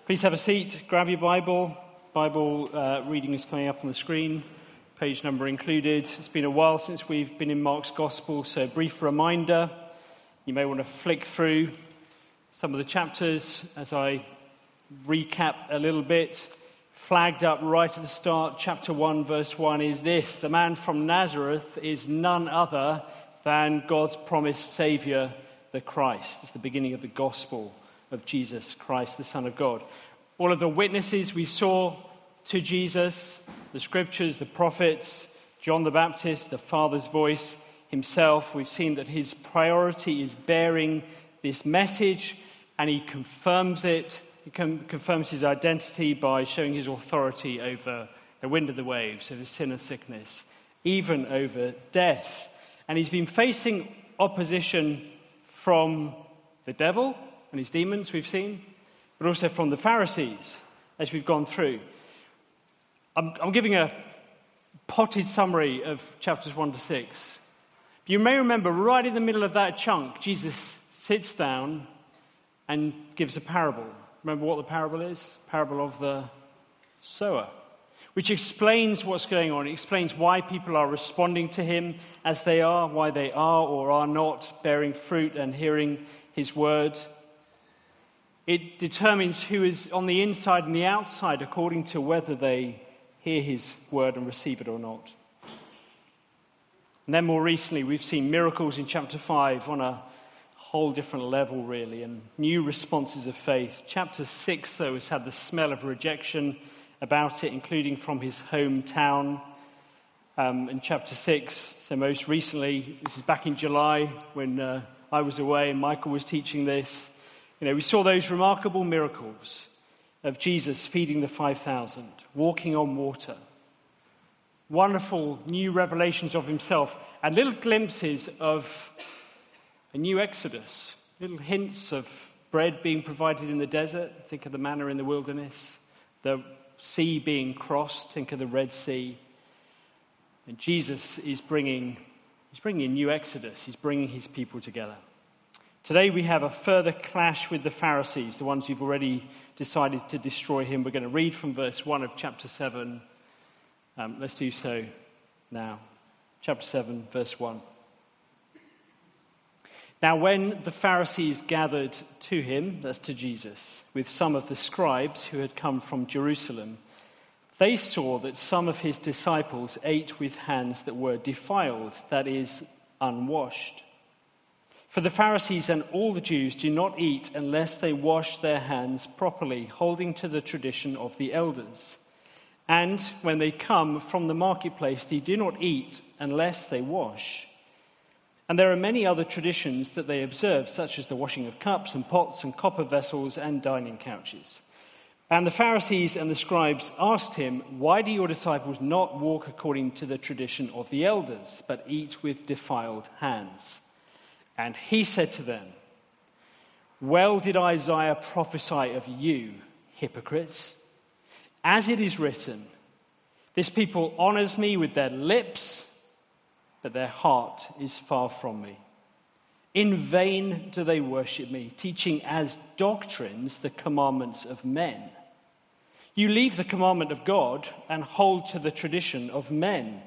Please have a seat, grab your Bible. Bible reading is coming up on the screen, page number included. It's been a while since we've been in Mark's Gospel, so a brief reminder. You may want to flick through some of the chapters as I recap a little bit. Flagged up right at the start, chapter 1, verse 1 is this: the man from Nazareth is none other than God's promised Saviour, the Christ. It's the beginning of the Gospel of Jesus Christ, the Son of God. All of the witnesses we saw to Jesus, the scriptures, the prophets, John the Baptist, the Father's voice himself, we've seen that his priority is bearing this message, and he confirms it. He confirms his identity by showing his authority over the wind of the waves, over sin and sickness, even over death. And he's been facing opposition from the devil and his demons, we've seen, but also from the Pharisees, as we've gone through. I'm giving a potted summary of chapters 1 to 6. You may remember, right in the middle of that chunk, Jesus sits down and gives a parable. Remember what the parable is? Parable of the sower, which explains what's going on. It explains why people are responding to him as they are, why they are or are not bearing fruit and hearing his word. It determines who is on the inside and the outside according to whether they hear his word and receive it or not. And then more recently, we've seen miracles in chapter 5 on a whole different level, really, and new responses of faith. Chapter 6, though, has had the smell of rejection about it, including from his hometown. In chapter 6, so most recently, this is back in July when I was away and Michael was teaching this. We saw those remarkable miracles of Jesus feeding the 5,000, walking on water. Wonderful new revelations of himself and little glimpses of a new exodus, little hints of bread being provided in the desert. Think of the manna in the wilderness. The sea being crossed. Think of the Red Sea. And Jesus is bringing a new exodus. He's bringing his people together. Today we have a further clash with the Pharisees, the ones who've already decided to destroy him. We're going to read from verse 1 of chapter 7. Let's do so now. Chapter 7, verse 1. Now when the Pharisees gathered to him, that's to Jesus, with some of the scribes who had come from Jerusalem, they saw that some of his disciples ate with hands that were defiled, that is, unwashed. For the Pharisees and all the Jews do not eat unless they wash their hands properly, holding to the tradition of the elders. And when they come from the marketplace, they do not eat unless they wash. And there are many other traditions that they observe, such as the washing of cups and pots and copper vessels and dining couches. And the Pharisees and the scribes asked him, "Why do your disciples not walk according to the tradition of the elders, but eat with defiled hands?" And he said to them, "Well did Isaiah prophesy of you, hypocrites. As it is written, this people honors me with their lips, but their heart is far from me. In vain do they worship me, teaching as doctrines the commandments of men. You leave the commandment of God and hold to the tradition of men."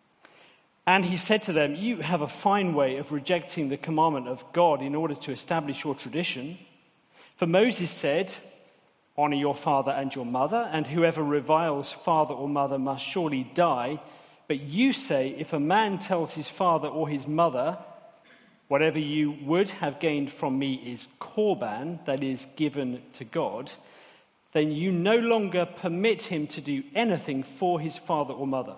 And he said to them, "You have a fine way of rejecting the commandment of God in order to establish your tradition. For Moses said, 'Honor your father and your mother, and whoever reviles father or mother must surely die.' But you say, if a man tells his father or his mother, 'Whatever you would have gained from me is korban,' that is, given to God, then you no longer permit him to do anything for his father or mother,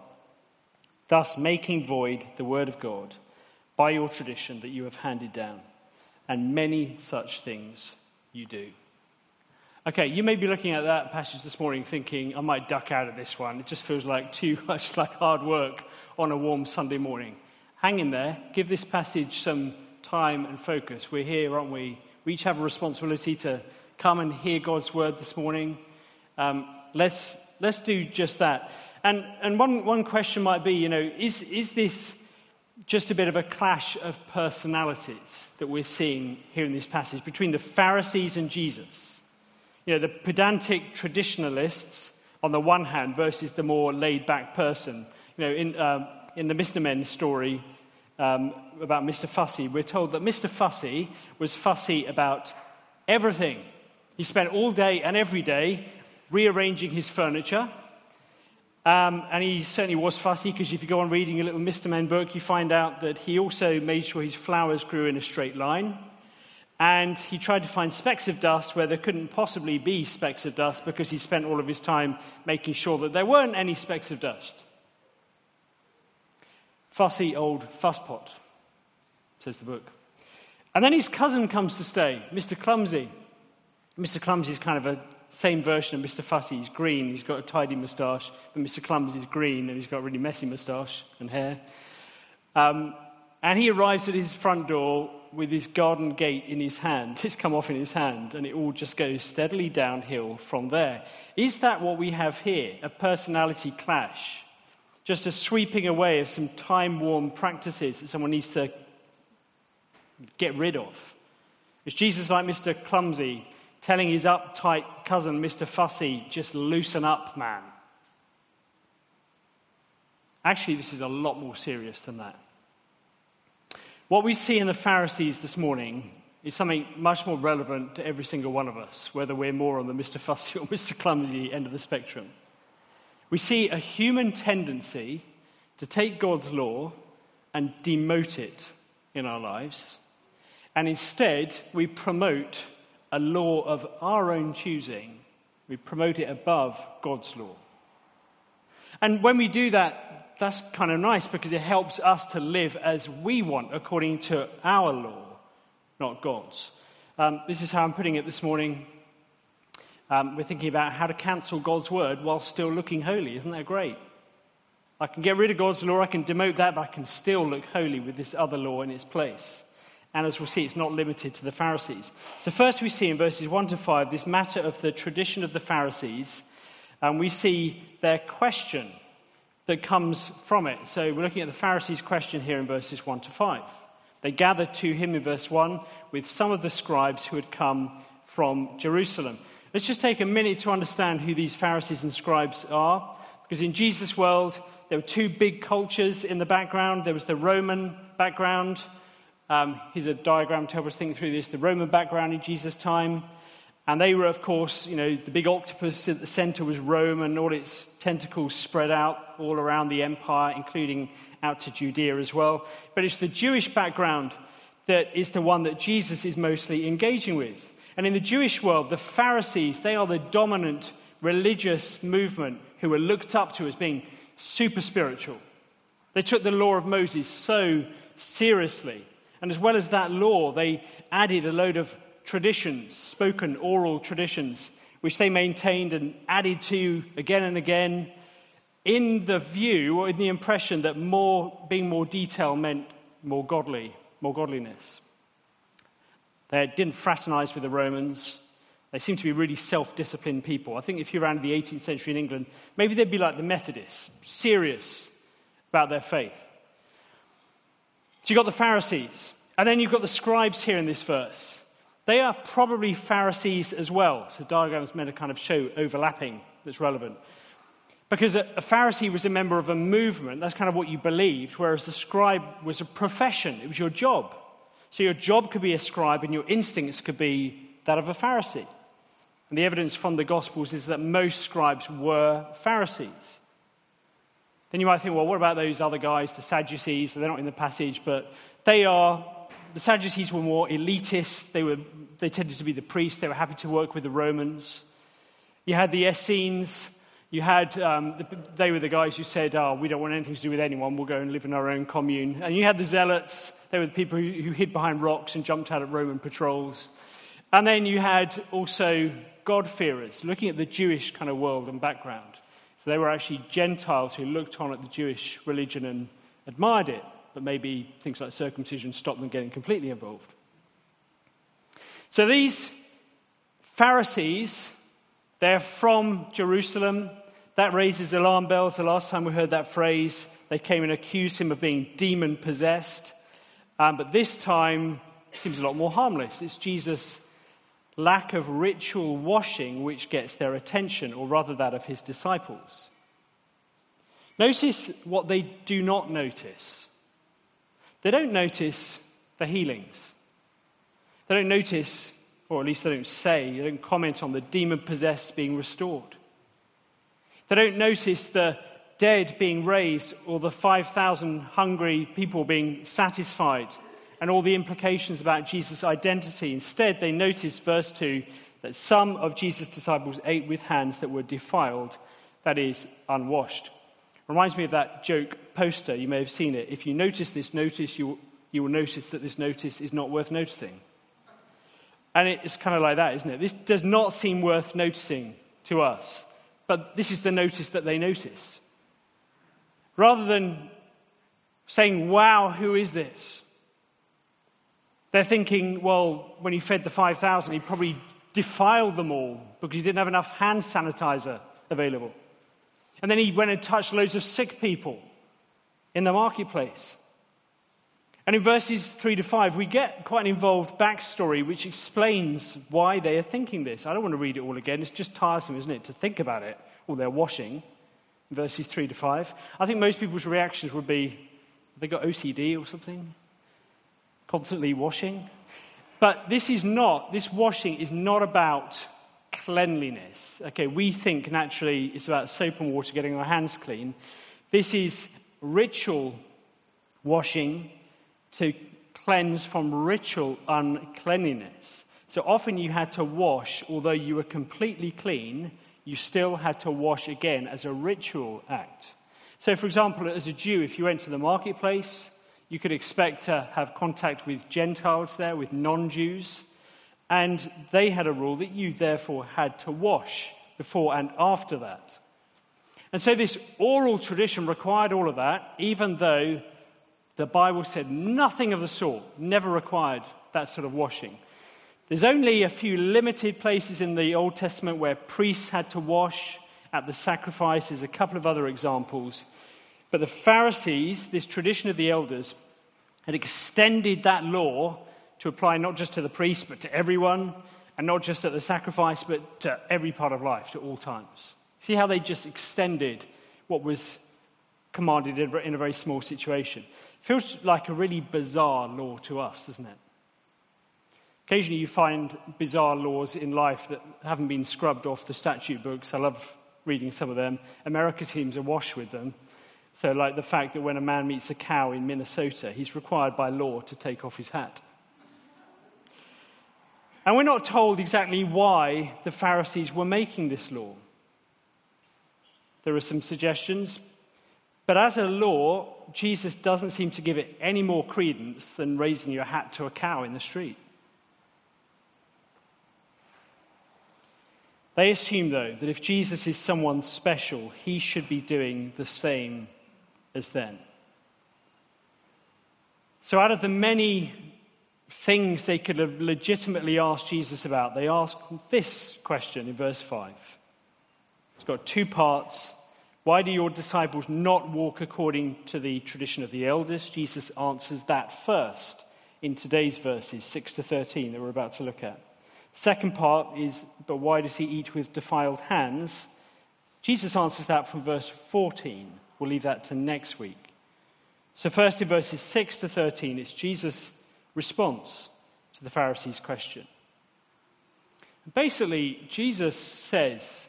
thus making void the word of God by your tradition that you have handed down. And many such things you do." Okay, you may be looking at that passage this morning thinking, I might duck out of this one. It just feels like too much like hard work on a warm Sunday morning. Hang in there. Give this passage some time and focus. We're here, aren't we? We each have a responsibility to come and hear God's word this morning. Let's do just that. And one question might be, is this just a bit of a clash of personalities that we're seeing here in this passage between the Pharisees and Jesus? You know, the pedantic traditionalists on the one hand versus the more laid-back person. You know, in the Mr. Men story about Mr. Fussy, we're told that Mr. Fussy was fussy about everything. He spent all day and every day rearranging his furniture. And he certainly was fussy, because if you go on reading a little Mr. Men book, you find out that he also made sure his flowers grew in a straight line. And he tried to find specks of dust where there couldn't possibly be specks of dust, because he spent all of his time making sure that there weren't any specks of dust. Fussy old fusspot, says the book. And then his cousin comes to stay, Mr. Clumsy. Mr. Clumsy is kind of a same version of Mr. Fussy. He's green, he's got a tidy moustache, but Mr. Clumsy is green and he's got a really messy moustache and hair. And he arrives at his front door with his garden gate in his hand. It's come off in his hand, and it all just goes steadily downhill from there. Is that what we have here? A personality clash? Just a sweeping away of some time-worn practices that someone needs to get rid of? Is Jesus like Mr. Clumsy, telling his uptight cousin, Mr. Fussy, just loosen up, man? Actually, this is a lot more serious than that. What we see in the Pharisees this morning is something much more relevant to every single one of us, whether we're more on the Mr. Fussy or Mr. Clumsy end of the spectrum. We see a human tendency to take God's law and demote it in our lives, and instead we promote a law of our own choosing. We promote it above God's law. And when we do that, that's kind of nice, because it helps us to live as we want, according to our law, not God's. This is how I'm putting it this morning. We're thinking about how to cancel God's word while still looking holy. Isn't that great? I can get rid of God's law, I can demote that, but I can still look holy with this other law in its place. And as we'll see, it's not limited to the Pharisees. So first we see in verses 1 to 5 this matter of the tradition of the Pharisees, and we see their question that comes from it. So we're looking at the Pharisees' question here in verses 1 to 5. They gathered to him in verse 1 with some of the scribes who had come from Jerusalem. Let's just take a minute to understand who these Pharisees and scribes are, because in Jesus' world there were two big cultures in the background. There was the Roman background. Here's a diagram to help us think through this. The Roman background in Jesus' time. And they were, of course, you know, the big octopus at the center was Rome, and all its tentacles spread out all around the empire, including out to Judea as well. But it's the Jewish background that is the one that Jesus is mostly engaging with. And in the Jewish world, the Pharisees, they are the dominant religious movement who are looked up to as being super spiritual. They took the law of Moses so seriously. And as well as that law, they added a load of traditions, spoken oral traditions, which they maintained and added to again and again, in the view or in the impression that being more detailed meant more godliness. They didn't fraternize with the Romans. They seemed to be really self-disciplined people. I think if you're around in the 18th century in England, maybe they'd be like the Methodists, serious about their faith. So you've got the Pharisees, and then you've got the scribes here in this verse. They are probably Pharisees as well. So diagrams meant to kind of show overlapping that's relevant. Because a Pharisee was a member of a movement, that's kind of what you believed, whereas the scribe was a profession, it was your job. So your job could be a scribe and your instincts could be that of a Pharisee. And the evidence from the Gospels is that most scribes were Pharisees. Then you might think, well, what about those other guys, the Sadducees? They're not in the passage, but the Sadducees were more elitist. They tended to be the priests. They were happy to work with the Romans. You had the Essenes. You had, they were the guys who said, we don't want anything to do with anyone. We'll go and live in our own commune. And you had the Zealots. They were the people who hid behind rocks and jumped out at Roman patrols. And then you had also God-fearers, looking at the Jewish kind of world and background. So they were actually Gentiles who looked on at the Jewish religion and admired it, but maybe things like circumcision stopped them getting completely involved. So these Pharisees, they're from Jerusalem. That raises alarm bells. The last time we heard that phrase, they came and accused him of being demon-possessed. But this time, it seems a lot more harmless. It's Jesus lack of ritual washing which gets their attention, or rather that of his disciples. Notice what they do not notice. They don't notice the healings. They don't notice, or at least they don't comment on the demon-possessed being restored. They don't notice the dead being raised or the 5,000 hungry people being satisfied and all the implications about Jesus' identity. Instead, they notice, verse 2, that some of Jesus' disciples ate with hands that were defiled, that is, unwashed. Reminds me of that joke poster. You may have seen it. If you notice this notice, you will notice that this notice is not worth noticing. And it's kind of like that, isn't it? This does not seem worth noticing to us. But this is the notice that they notice. Rather than saying, wow, who is this? They're thinking, well, when he fed the 5,000, he probably defiled them all because he didn't have enough hand sanitizer available. And then he went and touched loads of sick people in the marketplace. And in verses 3 to 5, we get quite an involved backstory which explains why they are thinking this. I don't want to read it all again. It's just tiresome, isn't it, to think about it, or their washing, verses 3 to 5. I think most people's reactions would be, have they got OCD or something? Constantly washing. But this washing is not about cleanliness. Okay, we think naturally it's about soap and water, getting our hands clean. This is ritual washing to cleanse from ritual uncleanliness. So often you had to wash, although you were completely clean, you still had to wash again as a ritual act. So for example, as a Jew, if you went to the marketplace, you could expect to have contact with Gentiles there, with non-Jews, and they had a rule that you therefore had to wash before and after that. And so this oral tradition required all of that, even though the Bible said nothing of the sort, never required that sort of washing. There's only a few limited places in the Old Testament where priests had to wash at the sacrifices, a couple of other examples. But the Pharisees, this tradition of the elders, had extended that law to apply not just to the priests, but to everyone, and not just at the sacrifice, but to every part of life, to all times. See how they just extended what was commanded in a very small situation. Feels like a really bizarre law to us, doesn't it? Occasionally you find bizarre laws in life that haven't been scrubbed off the statute books. I love reading some of them. America seems awash with them. So like the fact that when a man meets a cow in Minnesota, he's required by law to take off his hat. And we're not told exactly why the Pharisees were making this law. There are some suggestions. But as a law, Jesus doesn't seem to give it any more credence than raising your hat to a cow in the street. They assume, though, that if Jesus is someone special, he should be doing the same as them. So out of the many things they could have legitimately asked Jesus about, they ask this question in verse 5. It's got two parts. Why do your disciples not walk according to the tradition of the elders? Jesus answers that first in today's verses 6 to 13 that we're about to look at. Second part is, but why does he eat with defiled hands? Jesus answers that from verse 14. We'll leave that to next week. So first in verses 6 to 13, it's Jesus' response to the Pharisees' question. Basically, Jesus says,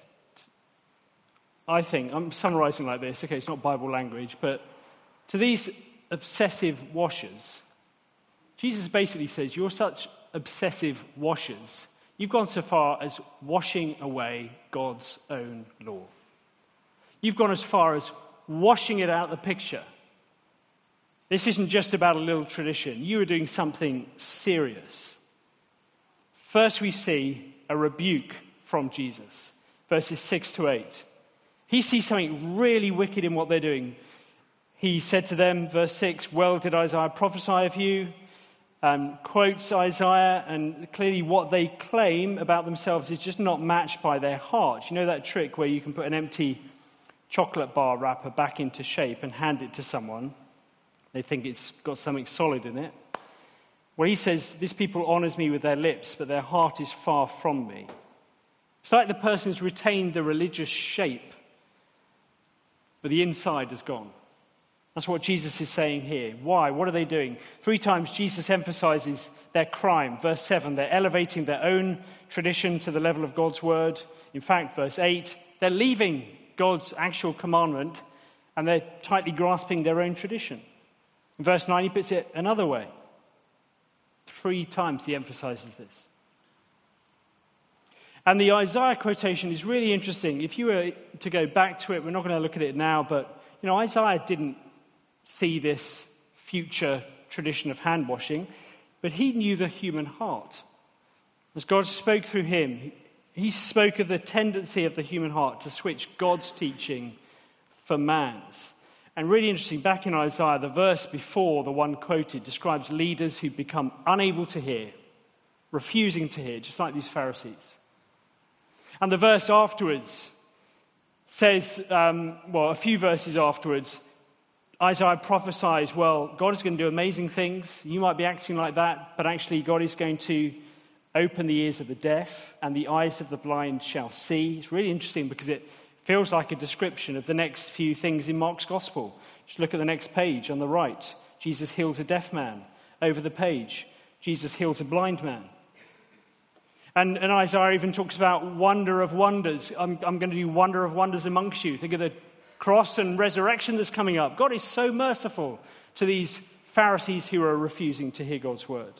I think, I'm summarizing like this, okay, it's not Bible language, but to these obsessive washers, Jesus basically says, you're such obsessive washers, you've gone so far as washing away God's own law. You've gone as far as washing it out of the picture. This isn't just about a little tradition. You are doing something serious. First we see a rebuke from Jesus, verses 6 to 8. He sees something really wicked in what they're doing. He said to them, verse 6, well did Isaiah prophesy of you, quotes Isaiah, and clearly what they claim about themselves is just not matched by their heart. You know that trick where you can put an empty chocolate bar wrapper back into shape and hand it to someone? They think it's got something solid in it. Well, he says, this people honors me with their lips, but their heart is far from me. It's like the person's retained the religious shape, but the inside has gone. That's what Jesus is saying here. Why? What are they doing? 3 times Jesus emphasizes their crime. Verse 7, they're elevating their own tradition to the level of God's word. In fact, verse 8, they're leaving God's actual commandment and they're tightly grasping their own tradition. In verse 9, he puts it another way. 3 times he emphasizes this. And the Isaiah quotation is really interesting. If you were to go back to it, we're not going to look at it now, but Isaiah didn't see this future tradition of hand washing, but he knew the human heart. As God spoke through him, he spoke of the tendency of the human heart to switch God's teaching for man's. And really interesting, back in Isaiah, the verse before the one quoted describes leaders who become unable to hear, refusing to hear, just like these Pharisees. And the verse afterwards says, a few verses afterwards, Isaiah prophesies, well, God is going to do amazing things. You might be acting like that, but actually God is going to open the ears of the deaf and the eyes of the blind shall see. It's really interesting because it feels like a description of the next few things in Mark's gospel. Just look at the next page on the right. Jesus heals a deaf man. Over the page, Jesus heals a blind man. And Isaiah even talks about wonder of wonders. I'm going to do wonder of wonders amongst you. Think of the cross and resurrection that's coming up. God is so merciful to these Pharisees who are refusing to hear God's word.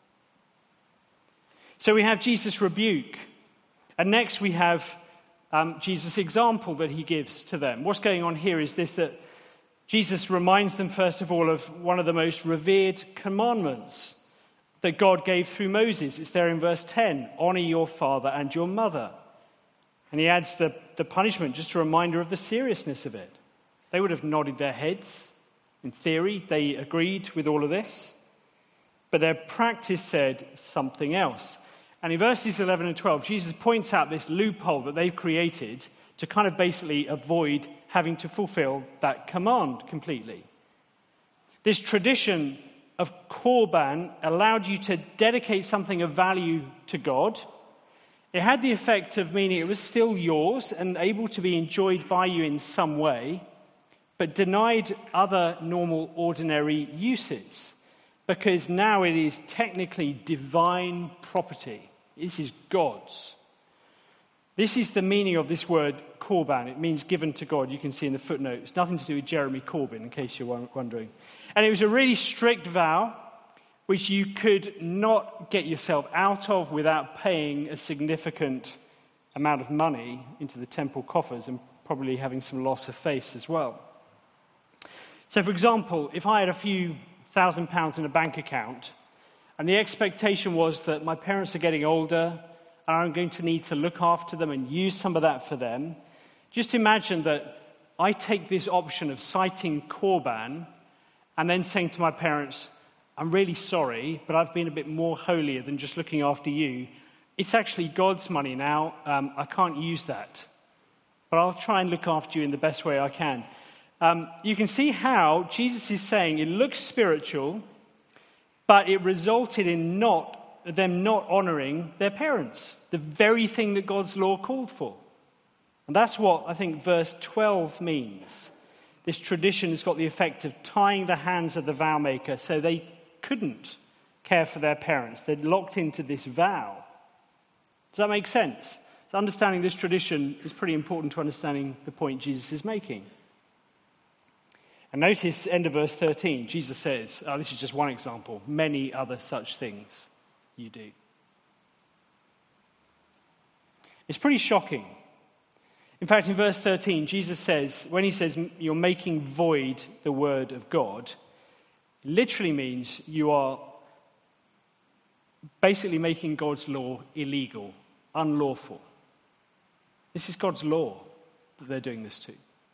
So we have Jesus' rebuke. And next we have Jesus' example that he gives to them. What's going on here is this, that Jesus reminds them, first of all, of one of the most revered commandments that God gave through Moses. It's there in verse 10, honor your father and your mother. And he adds the punishment, just a reminder of the seriousness of it. They would have nodded their heads. In theory, they agreed with all of this. But their practice said something else. And in verses 11 and 12, Jesus points out this loophole that they've created to kind of basically avoid having to fulfill that command completely. This tradition of Korban allowed you to dedicate something of value to God. It had the effect of meaning it was still yours and able to be enjoyed by you in some way, but denied other normal, ordinary uses, because now it is technically divine property. This is God's. This is the meaning of this word Korban. It means given to God. You can see in the footnote. It's nothing to do with Jeremy Corbyn, in case you're wondering. And it was a really strict vow, which you could not get yourself out of without paying a significant amount of money into the temple coffers and probably having some loss of face as well. So, for example, if I had a few £1,000 in a bank account, and the expectation was that my parents are getting older, and I'm going to need to look after them and use some of that for them, just imagine that I take this option of citing Korban and then saying to my parents, I'm really sorry, but I've been a bit more holier than just looking after you. It's actually God's money now. I can't use that. But I'll try and look after you in the best way I can. You can see how Jesus is saying it looks spiritual, but it resulted in them not honoring their parents, the very thing that God's law called for. And that's what I think verse 12 means. This tradition has got the effect of tying the hands of the vow maker so they couldn't care for their parents. They're locked into this vow. Does that make sense? So understanding this tradition is pretty important to understanding the point Jesus is making. And notice, end of verse 13, Jesus says, this is just one example, many other such things you do. It's pretty shocking. In fact, in verse 13, Jesus says, when he says you're making void the word of God, it literally means you are basically making God's law illegal, unlawful. This is God's law that they're doing this to.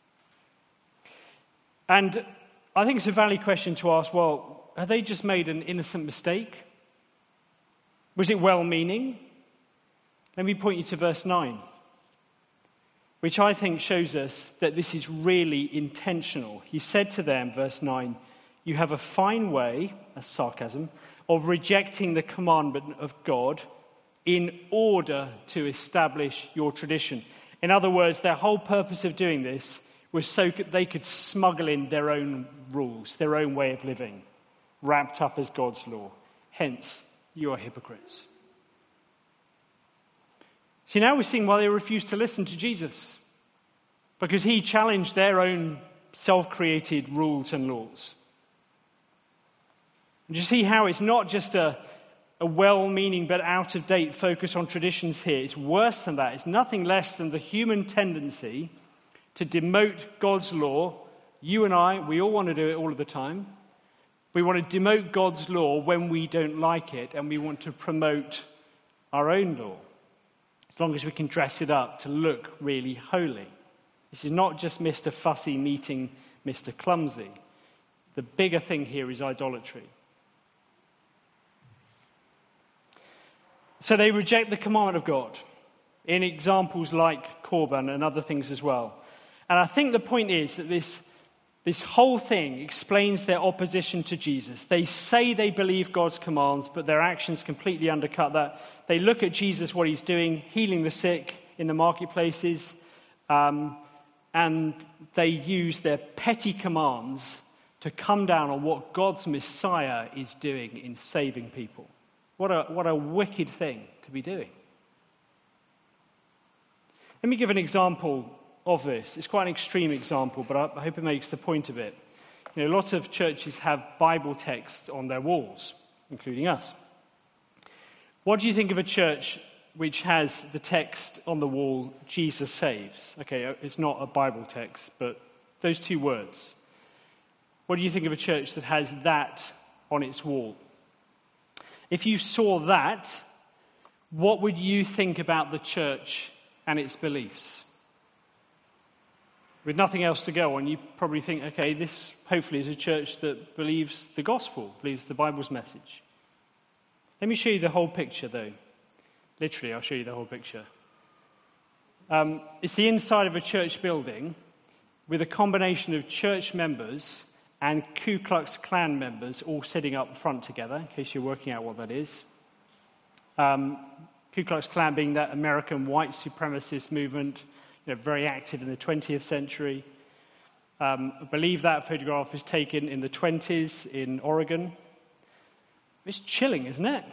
And I think it's a valid question to ask, well, have they just made an innocent mistake? Was it well-meaning? Let me point you to verse 9, which I think shows us that this is really intentional. He said to them, verse 9, you have a fine way, that's sarcasm, of rejecting the commandment of God in order to establish your tradition. In other words, their whole purpose of doing this was so they could smuggle in their own rules, their own way of living, wrapped up as God's law. Hence, you are hypocrites. See, now we're seeing why they refused to listen to Jesus. Because he challenged their own self-created rules and laws. And you see how it's not just a well-meaning but out-of-date focus on traditions here. It's worse than that. It's nothing less than the human tendency to demote God's law. You and I, we all want to do it all of the time. We want to demote God's law when we don't like it, and we want to promote our own law, as long as we can dress it up to look really holy. This is not just Mr. Fussy meeting Mr. Clumsy. The bigger thing here is idolatry. So they reject the commandment of God in examples like Korban and other things as well. And I think the point is that this whole thing explains their opposition to Jesus. They say they believe God's commands, but their actions completely undercut that. They look at Jesus, what he's doing, healing the sick in the marketplaces, and they use their petty commands to come down on what God's Messiah is doing in saving people. What a wicked thing to be doing. Let me give an example of this. It's quite an extreme example, but I hope it makes the point of it. You know, lots of churches have Bible texts on their walls, including us. What do you think of a church which has the text on the wall, Jesus saves? Okay, it's not a Bible text, but those two words. What do you think of a church that has that on its wall? If you saw that, what would you think about the church and its beliefs? With nothing else to go on, you probably think, okay, this hopefully is a church that believes the gospel, believes the Bible's message. Let me show you the whole picture, though. Literally, I'll show you the whole picture. It's the inside of a church building with a combination of church members and Ku Klux Klan members all sitting up front together, in case you're working out what that is. Ku Klux Klan being that American white supremacist movement, very active in the 20th century. I believe that photograph was taken in the 20s in Oregon. It's chilling, isn't it?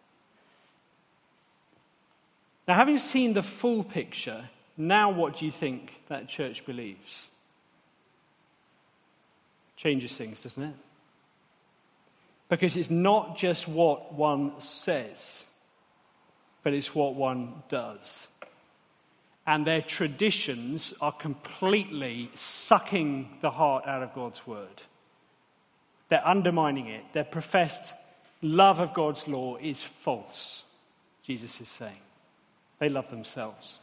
Now, having seen the full picture, now what do you think that church believes? Changes things, doesn't it? Because it's not just what one says, but it's what one does. And their traditions are completely sucking the heart out of God's word. They're undermining it. Their professed love of God's law is false, Jesus is saying. They love themselves.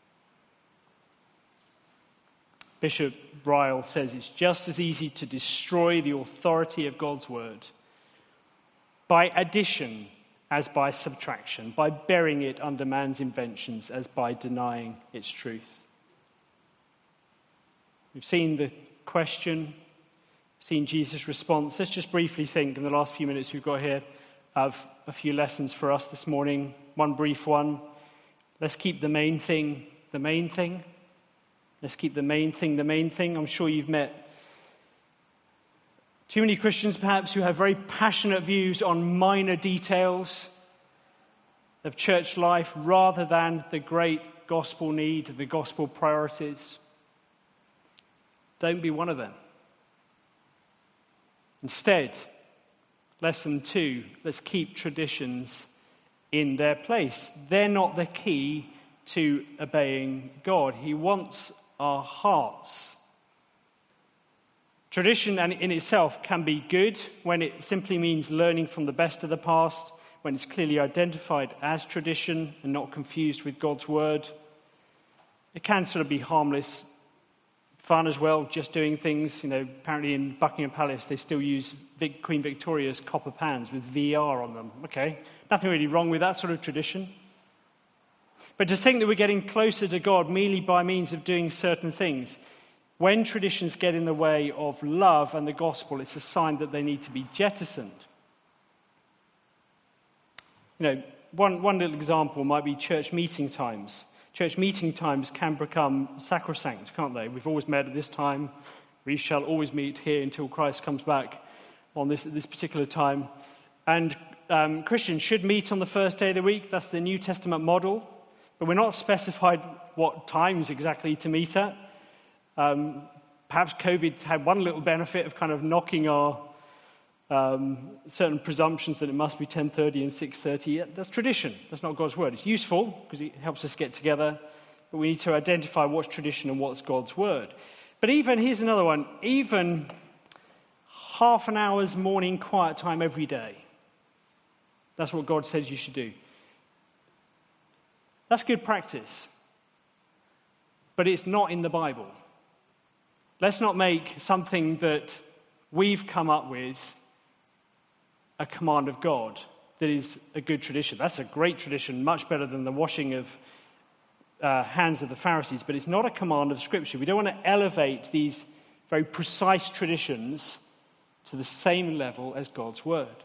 Bishop Ryle says it's just as easy to destroy the authority of God's word by addition as by subtraction, by burying it under man's inventions as by denying its truth. We've seen the question, seen Jesus' response. Let's just briefly think in the last few minutes we've got here of a few lessons for us this morning. One brief one. Let's keep the main thing the main thing. Let's keep the main thing the main thing. I'm sure you've met too many Christians, perhaps, who have very passionate views on minor details of church life rather than the great gospel need, the gospel priorities. Don't be one of them. Instead, lesson 2, let's keep traditions in their place. They're not the key to obeying God. He wants our hearts. Tradition in itself can be good when it simply means learning from the best of the past, when it's clearly identified as tradition and not confused with God's word. It can sort of be harmless fun as well, just doing things. Apparently in Buckingham Palace they still use Queen Victoria's copper pans with VR on them. Okay, nothing really wrong with that sort of tradition. But to think that we're getting closer to God merely by means of doing certain things, when traditions get in the way of love and the gospel, it's a sign that they need to be jettisoned. One little example might be church meeting times. Church meeting times can become sacrosanct, can't they? We've always met at this time. We shall always meet here until Christ comes back on this particular time. And Christians should meet on the first day of the week. That's the New Testament model. But we're not specified what times exactly to meet at. Perhaps COVID had one little benefit of kind of knocking our certain presumptions that it must be 10:30 and 6:30. That's tradition. That's not God's word. It's useful because it helps us get together, but we need to identify what's tradition and what's God's word. But here's another one, even half an hour's morning quiet time every day. That's what God says you should do. That's good practice, but it's not in the Bible. Let's not make something that we've come up with a command of God that is a good tradition. That's a great tradition, much better than the washing of hands of the Pharisees, but it's not a command of Scripture. We don't want to elevate these very precise traditions to the same level as God's word.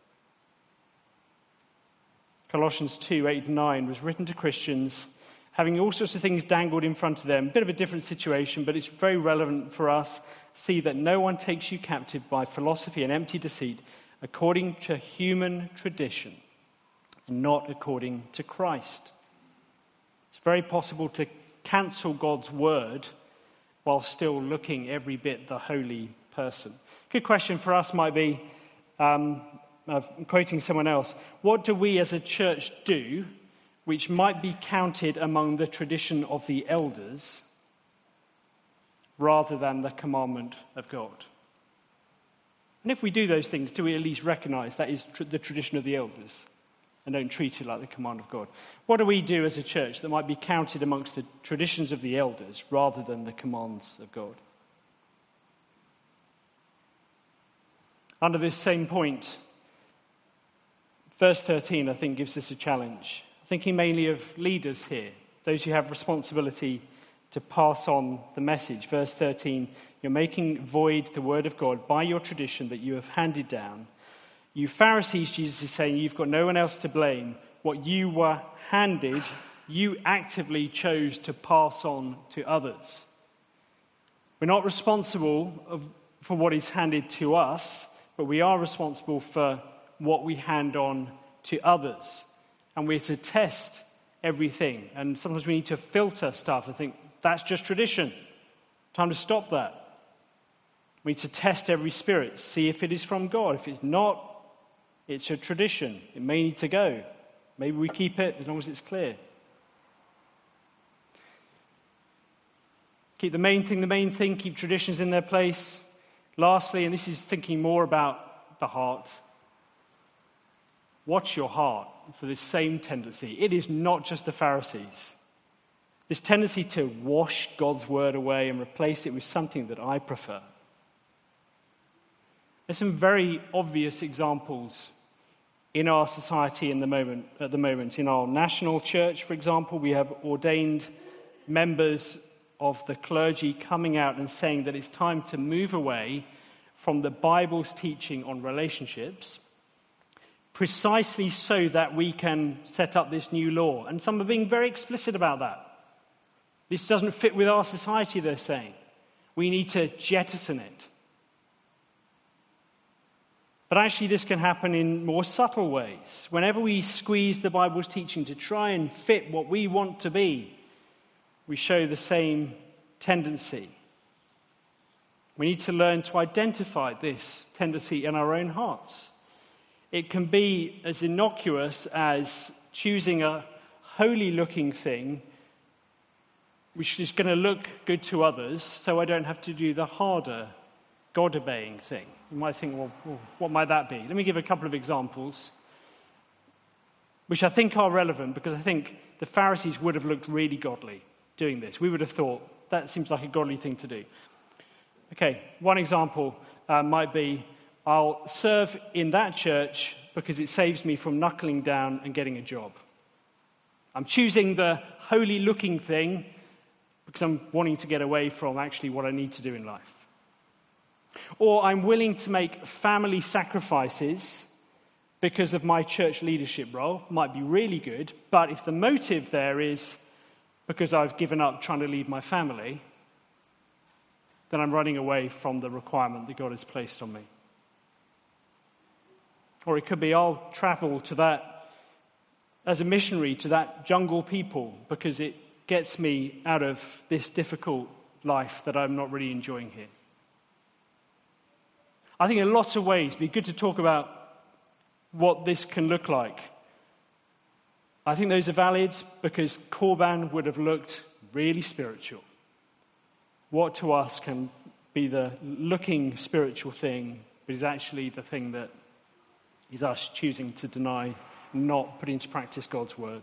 Colossians 2:8-9 was written to Christians having all sorts of things dangled in front of them. A bit of a different situation, but it's very relevant for us. See that no one takes you captive by philosophy and empty deceit, according to human tradition, and not according to Christ. It's very possible to cancel God's word while still looking every bit the holy person. Good question for us might be, I'm quoting someone else, what do we as a church do which might be counted among the tradition of the elders rather than the commandment of God? And if we do those things, do we at least recognize that is the tradition of the elders and don't treat it like the command of God? What do we do as a church that might be counted amongst the traditions of the elders rather than the commands of God? Under this same point, verse 13, I think, gives us a challenge. Thinking mainly of leaders here, those who have responsibility to pass on the message. Verse 13, you're making void the word of God by your tradition that you have handed down. You Pharisees, Jesus is saying, you've got no one else to blame. What you were handed, you actively chose to pass on to others. We're not responsible for what is handed to us, but we are responsible for what we hand on to others. And we're to test everything. And sometimes we need to filter stuff. I think that's just tradition. Time to stop that. We need to test every spirit, see if it is from God. If it's not, it's a tradition. It may need to go. Maybe we keep it as long as it's clear. Keep the main thing, keep traditions in their place. Lastly, and this is thinking more about the heart, watch your heart for this same tendency. It is not just the Pharisees. This tendency to wash God's word away and replace it with something that I prefer. There's some very obvious examples in our society at the moment. In our national church, for example, we have ordained members of the clergy coming out and saying that it's time to move away from the Bible's teaching on relationships, precisely so that we can set up this new law. And some are being very explicit about that. This doesn't fit with our society, they're saying. We need to jettison it. But actually this can happen in more subtle ways. Whenever we squeeze the Bible's teaching to try and fit what we want to be, we show the same tendency. We need to learn to identify this tendency in our own hearts. It can be as innocuous as choosing a holy-looking thing which is going to look good to others, so I don't have to do the harder, God-obeying thing. You might think, well, what might that be? Let me give a couple of examples, which I think are relevant, because I think the Pharisees would have looked really godly doing this. We would have thought, that seems like a godly thing to do. Okay, one example might be, I'll serve in that church because it saves me from knuckling down and getting a job. I'm choosing the holy-looking thing because I'm wanting to get away from actually what I need to do in life. Or I'm willing to make family sacrifices because of my church leadership role might be really good, but if the motive there is because I've given up trying to lead my family, then I'm running away from the requirement that God has placed on me. Or it could be I'll travel to that, as a missionary, to that jungle people because it gets me out of this difficult life that I'm not really enjoying here. I think in lots of ways it'd be good to talk about what this can look like. I think those are valid because Korban would have looked really spiritual. What to us can be the looking spiritual thing, but is actually the thing that is us choosing to deny, not put into practice God's word.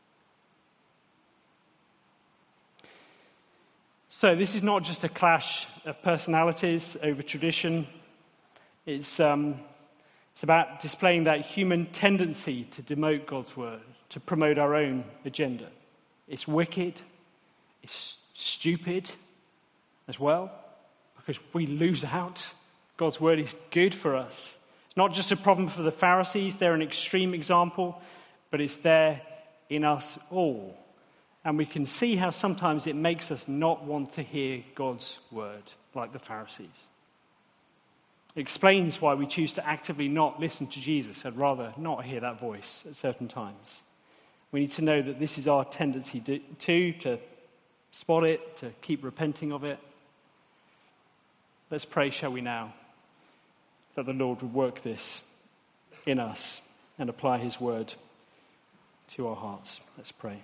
So this is not just a clash of personalities over tradition. It's about displaying that human tendency to demote God's word, to promote our own agenda. It's wicked, it's stupid as well, because we lose out. God's word is good for us. It's not just a problem for the Pharisees, they're an extreme example, but it's there in us all. And we can see how sometimes it makes us not want to hear God's word, like the Pharisees. It explains why we choose to actively not listen to Jesus and rather not hear that voice at certain times. We need to know that this is our tendency to spot it, to keep repenting of it. Let's pray, shall we now, that the Lord would work this in us and apply his word to our hearts. Let's pray.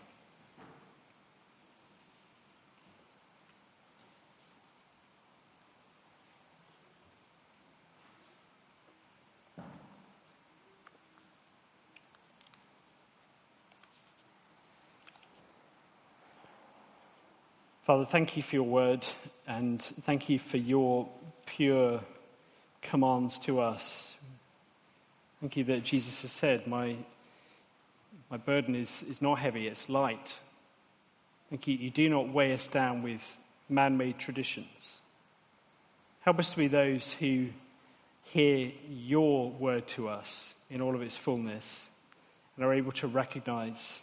Father, thank you for your word, and thank you for your pure commands to us. Thank you that Jesus has said, my burden is not heavy, it's light. Thank you, you do not weigh us down with man-made traditions. Help us to be those who hear your word to us in all of its fullness and are able to recognize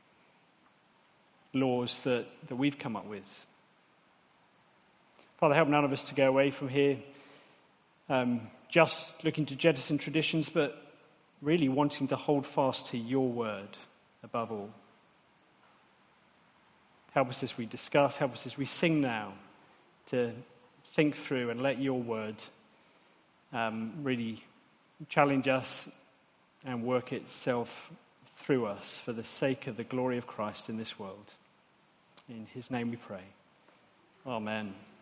laws that we've come up with. Father, help none of us to go away from here just looking to jettison traditions, but really wanting to hold fast to your word above all. Help us as we discuss, help us as we sing now to think through and let your word really challenge us and work itself through us for the sake of the glory of Christ in this world. In his name we pray. Amen.